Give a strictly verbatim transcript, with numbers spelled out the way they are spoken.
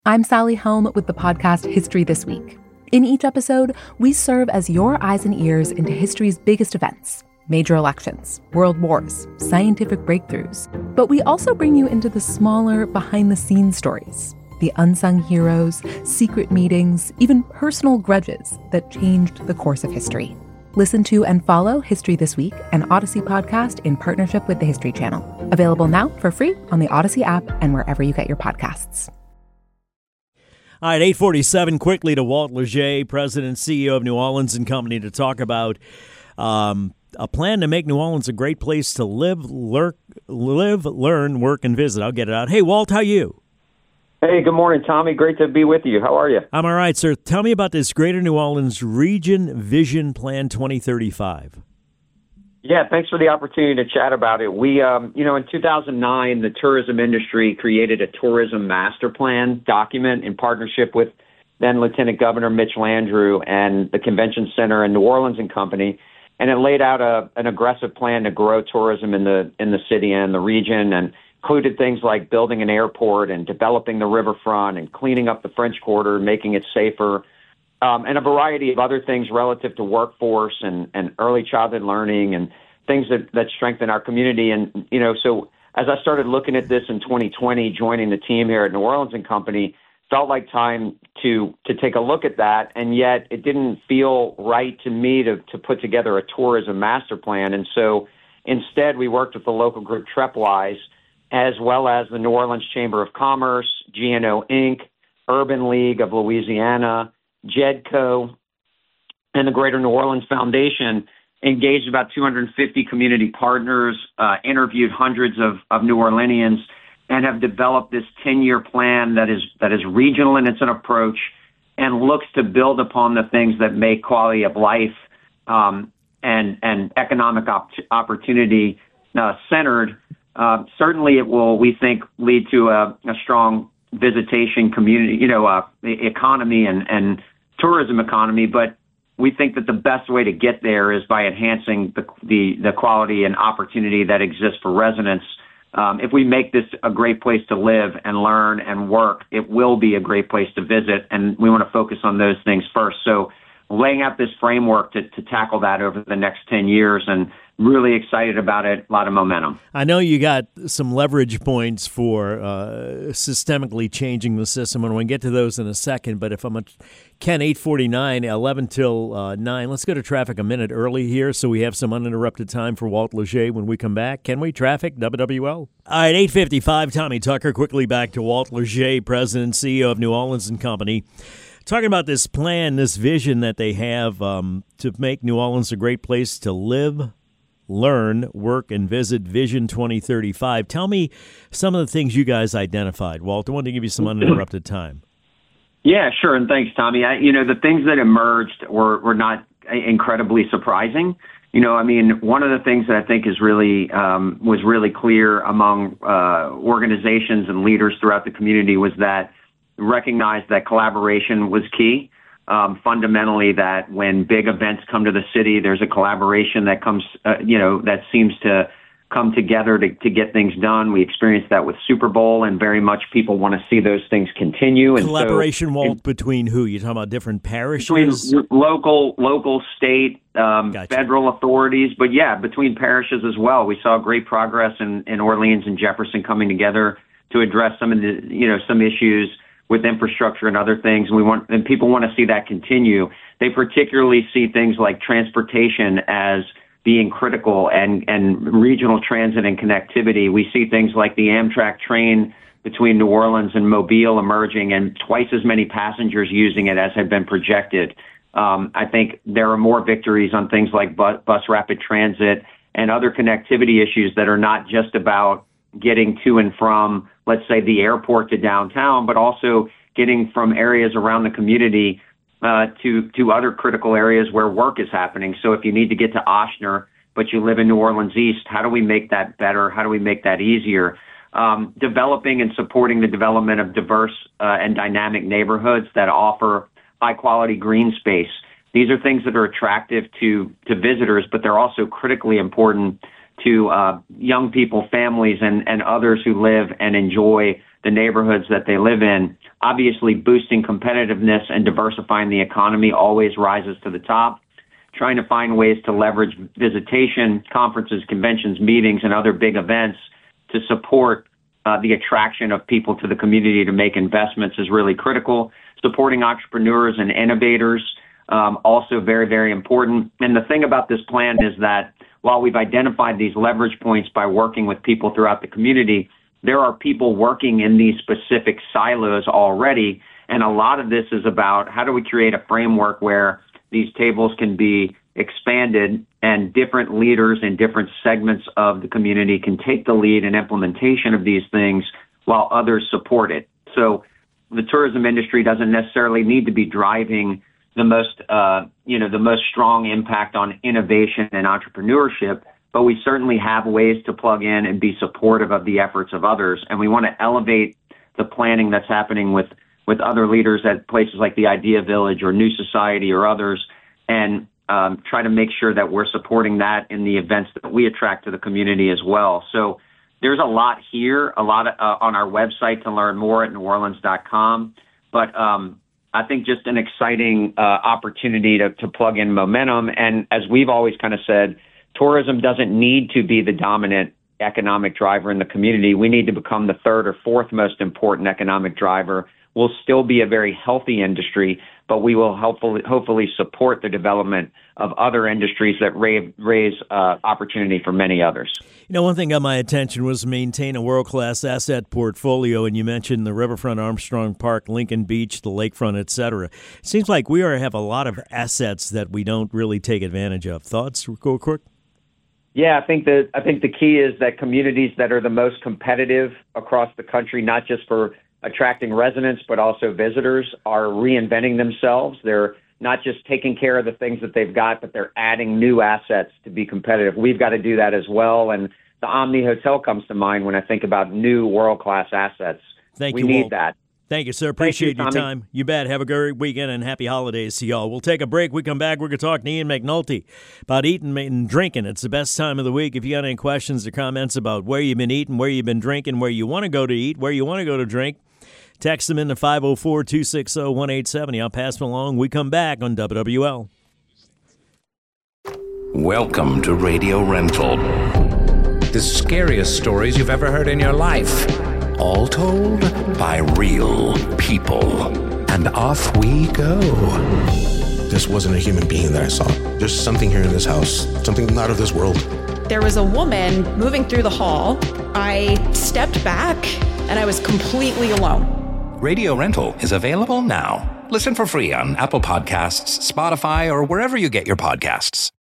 I'm Sally Helm with the podcast History This Week. In each episode, we serve as your eyes and ears into history's biggest events, major elections, world wars, scientific breakthroughs. But we also bring you into the smaller, behind-the-scenes stories, the unsung heroes, secret meetings, even personal grudges that changed the course of history. Listen to and follow History This Week, an Odyssey podcast in partnership with the History Channel. Available now for free on the Odyssey app and wherever you get your podcasts. All right, eight forty-seven, quickly to Walt Leger, President and C E O of New Orleans and Company, to talk about um, a plan to make New Orleans a great place to live, lurk, live, learn, work, and visit. I'll get it out. Hey, Walt, how are you? Hey, good morning, Tommy. Great to be with you. How are you? I'm all right, sir. Tell me about this Greater New Orleans Region Vision Plan twenty thirty-five. Yeah, thanks for the opportunity to chat about it. We, um, you know, in two thousand nine, the tourism industry created a tourism master plan document in partnership with then Lieutenant Governor Mitch Landrieu and the Convention Center in New Orleans and Company. And it laid out a, an aggressive plan to grow tourism in the in the city and the region, and included things like building an airport and developing the riverfront and cleaning up the French Quarter, making it safer, um, and a variety of other things relative to workforce and, and early childhood learning and things that, that strengthen our community. And, you know, so as I started looking at this in twenty twenty, joining the team here at New Orleans and Company, felt like time to to take a look at that. And yet it didn't feel right to me to, to put together a tourism master plan. And so instead, we worked with the local group Trepwise, as well as the New Orleans Chamber of Commerce, G N O Incorporated, Urban League of Louisiana, JEDCO, and the Greater New Orleans Foundation, engaged about two hundred fifty community partners, uh, interviewed hundreds of, of New Orleanians, and have developed this ten-year plan that is that is regional in its approach and looks to build upon the things that make quality of life um, and, and economic op- opportunity uh, centered. Uh, certainly, it will, we think, lead to a, a strong visitation community, you know, uh, economy and, and tourism economy. But we think that the best way to get there is by enhancing the the, the quality and opportunity that exists for residents. Um, if we make this a great place to live and learn and work, it will be a great place to visit. And we want to focus on those things first. So laying out this framework to, to tackle that over the next ten years, and really excited about it. A lot of momentum. I know you got some leverage points for uh, systemically changing the system, and we'll get to those in a second. But if I'm a Ken, eight forty-nine, eleven till uh, nine, let's go to traffic a minute early here so we have some uninterrupted time for Walt Leger when we come back. Can we? Traffic, W W L. All right, eight fifty-five, Tommy Tucker. Quickly back to Walt Leger, President and C E O of New Orleans and Company. Talking about this plan, this vision that they have um, to make New Orleans a great place to live, learn, work, and visit, Vision twenty thirty-five. Tell me some of the things you guys identified, Walt. I wanted to give you some uninterrupted time. Yeah, sure, and thanks, Tommy. I, you know, the things that emerged were, were not incredibly surprising. You know, I mean, one of the things that I think is really um, was really clear among uh, organizations and leaders throughout the community was that recognized that collaboration was key. Um, fundamentally, that when big events come to the city, there's a collaboration that comes, uh, you know, that seems to come together to, to get things done. We experienced that with Super Bowl, and very much people want to see those things continue. And collaboration, so, Walt, between who? You're talking about different parishes? Between local, local, state, um, gotcha. Federal authorities, but yeah, between parishes as well. We saw great progress in, in Orleans and Jefferson coming together to address some of the, you know, some issues with infrastructure and other things. And we want, and people want to see that continue. They particularly see things like transportation as being critical, and, and regional transit and connectivity. We see things like the Amtrak train between New Orleans and Mobile emerging, and twice as many passengers using it as had been projected. Um, I think there are more victories on things like bus, bus rapid transit and other connectivity issues that are not just about getting to and from, let's say, the airport to downtown, but also getting from areas around the community uh, to to other critical areas where work is happening. So if you need to get to Ochsner, but you live in New Orleans East, how do we make that better? How do we make that easier? Um, developing and supporting the development of diverse uh, and dynamic neighborhoods that offer high-quality green space. These are things that are attractive to to visitors, but they're also critically important to uh, young people, families, and, and others who live and enjoy the neighborhoods that they live in. Obviously, boosting competitiveness and diversifying the economy always rises to the top. Trying to find ways to leverage visitation, conferences, conventions, meetings, and other big events to support uh, the attraction of people to the community to make investments is really critical. Supporting entrepreneurs and innovators, um, also very, very important. And the thing about this plan is that while we've identified these leverage points by working with people throughout the community, there are people working in these specific silos already. And a lot of this is about how do we create a framework where these tables can be expanded and different leaders in different segments of the community can take the lead in implementation of these things while others support it. So the tourism industry doesn't necessarily need to be driving the most, uh, you know, the most strong impact on innovation and entrepreneurship, but we certainly have ways to plug in and be supportive of the efforts of others. And we want to elevate the planning that's happening with, with other leaders at places like the Idea Village or New Society or others, and um, try to make sure that we're supporting that in the events that we attract to the community as well. So there's a lot here, a lot of, uh, on our website to learn more at new orleans dot com. But um, I think just an exciting uh, opportunity to, to plug in momentum. And as we've always kind of said, tourism doesn't need to be the dominant economic driver in the community. We need to become the third or fourth most important economic driver. We'll still be a very healthy industry, but we will hopefully, hopefully support the development of other industries that raise, raise uh, opportunity for many others. You know, one thing got my attention was maintain a world-class asset portfolio, and you mentioned the riverfront, Armstrong Park, Lincoln Beach, the lakefront, et cetera. It seems like we are have a lot of assets that we don't really take advantage of. Thoughts, go quick? Yeah, I think that I think the key is that communities that are the most competitive across the country, not just for attracting residents, but also visitors, are reinventing themselves. They're not just taking care of the things that they've got, but they're adding new assets to be competitive. We've got to do that as well. And the Omni Hotel comes to mind when I think about new world-class assets. Thank we you, need Walt. that. Thank you, sir. Appreciate you, your time. You bet. Have a great weekend and happy holidays to y'all. We'll take a break. We come back. We're going to talk to Ian McNulty about eating and drinking. It's the best time of the week. If you got any questions or comments about where you've been eating, where you've been drinking, where you want to go to eat, where you want to go to drink, text them in to five oh four, two six oh, one eight seven oh. I'll pass them along. We come back on W W L. Welcome to Radio Rental. The scariest stories you've ever heard in your life. All told by real people. And off we go. This wasn't a human being that I saw. There's something here in this house, something not of this world. There was a woman moving through the hall. I stepped back and I was completely alone. Radio Rental is available now. Listen for free on Apple Podcasts, Spotify, or wherever you get your podcasts.